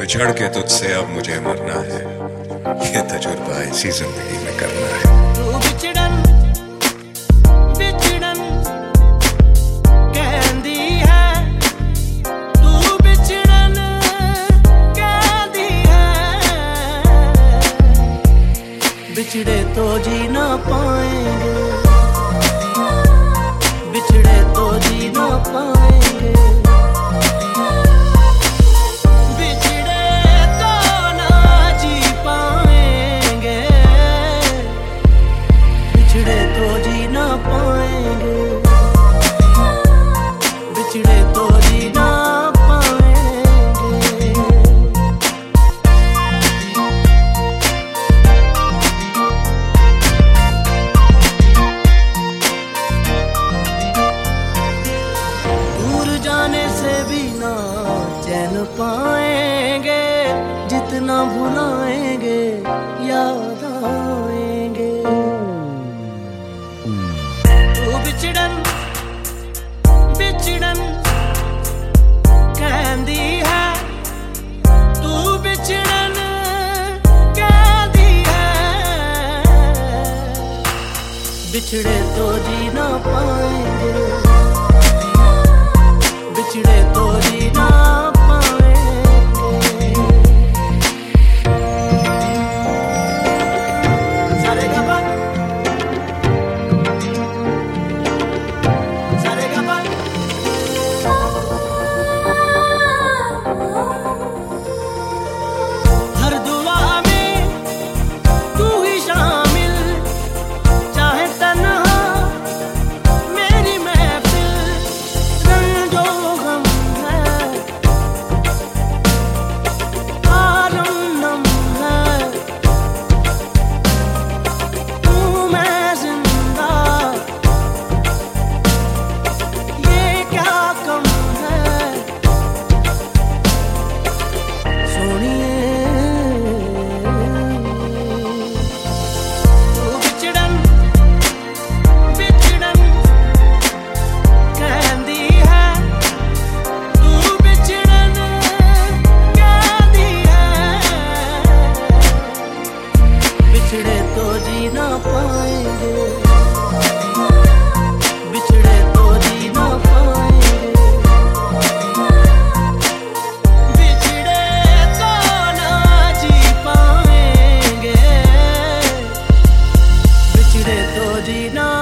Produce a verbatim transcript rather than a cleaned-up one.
बिछड़ के तुझसे अब मुझे मरना है, ये तजुर्बा इसी जिंदगी में करना है। तू बिछड़न बिछड़न कहंदी है, तू बिछड़न कहंदी है, बिछड़े तो जी ना पाएंगे, बिछड़े तो जी ना पाएंगे, बिछड़े तो ना जी पाएंगे, बिछड़े तो जी ना पाएंगे, बिछड़े तो जी ना पाएंगे। दूर जाने से भी ना चैन पाएंगे, जितना भुलाएंगे याद आएंगे। तू बिछड़न बिछड़न कहंदी है, तू बिछड़न कहंदी है, बिछड़े तो जी ना पाएंगे, बिछड़े तो जी ना पाएंगे। सारे गा पा, सारे गा पा। हर दुआ में तू ही शामिल, चाहे तन्हा मेरी महफिल, रंजो गम है आरम है, तू मैं जिंदा, ये क्या कम है सोनिए। तू बिछड़न बिछड़न कहंदी है, तू बिछड़न कहंदी है, बिछड़े तो जी ना पाएंगे, बिछड़े तो जी ना पाएंगे, बिछड़े तो ना जी पाएंगे, बिछड़े तो जी ना